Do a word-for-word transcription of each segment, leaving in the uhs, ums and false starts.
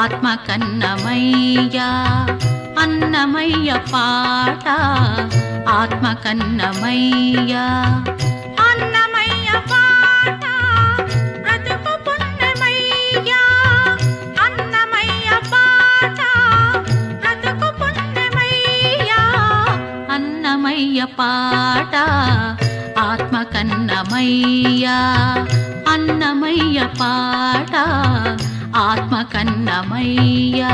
ఆత్మ కన్నమయ్యా అన్నమయ్య పాట ఆత్మ కన్నమయ్యా అన్నమయ్య పాట బ్రతుకు పుణ్యమయ్యా అన్నమయ్య పాట బ్రతుకు పుణ్యమయ్యా అన్నమయ్య పాట ఆత్మ కన్నమయ్యా అన్నమయ్య పాట ఆత్మ కన్నమయ్యా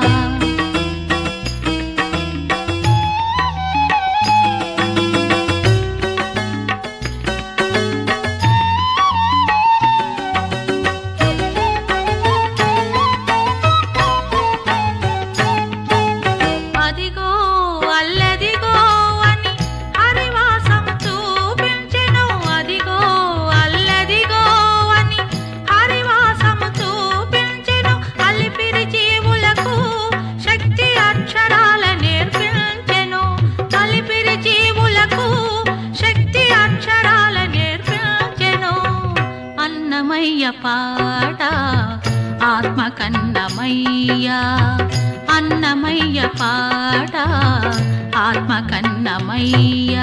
అదిగో అల్లదిగో అని హరివాసం చూపించెను అదిగో అల్లదిగో అని హరివాసం చూపించెను అలిపిరి జీవులకు శక్తి అక్షరాల నేర్పించెను అలిపిరి జీవులకు శక్తి అక్షరాల నేర్పించెను అన్నమయ్య పాట ఆత్మ కన్నమయ్యా అన్నమయ్య పాట ఆత్మ కన్నమయ్యా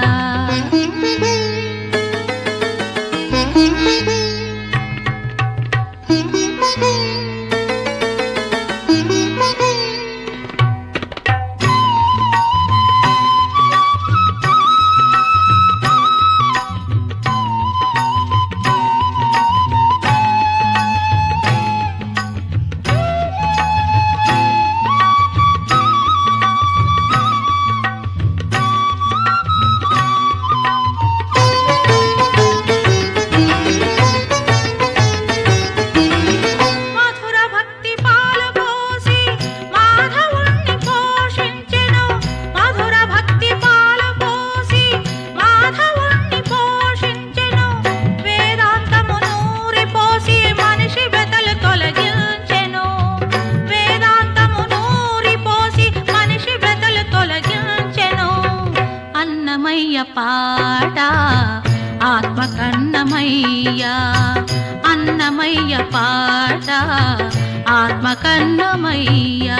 పాట ఆత్మ కన్నమయ్యా అన్నమయ్య పాట ఆత్మ కన్నమయ్యా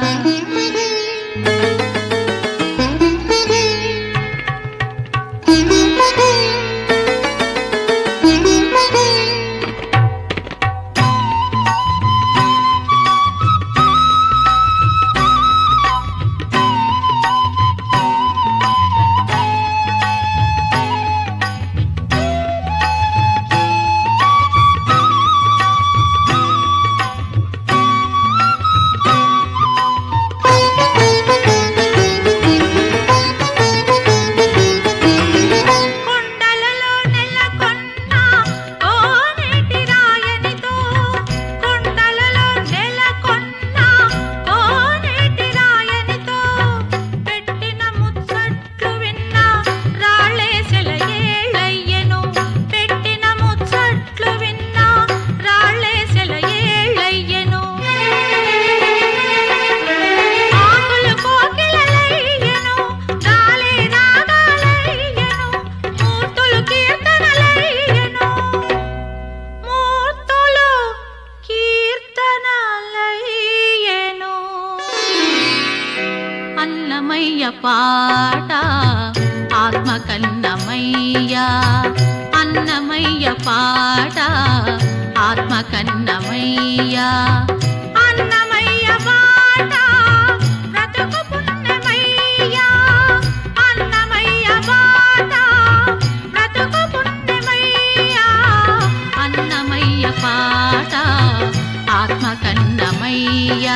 అన్నమయ్య పాట ఆత్మ కన్నమయ్యా అన్నమయ్య పాట ఆత్మ కన్నమయ్యా అన్నమయ్య పాట బ్రతుకు పుణ్యమయ్యా అన్నమయ్య పాట బ్రతుకు పుణ్యమయ్యా అన్నమయ్య పాట ఆత్మ కన్నమయ్యా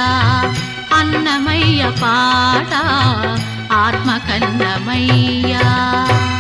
అన్నమయ్య పాట ఆత్మ కన్నమయ్యా।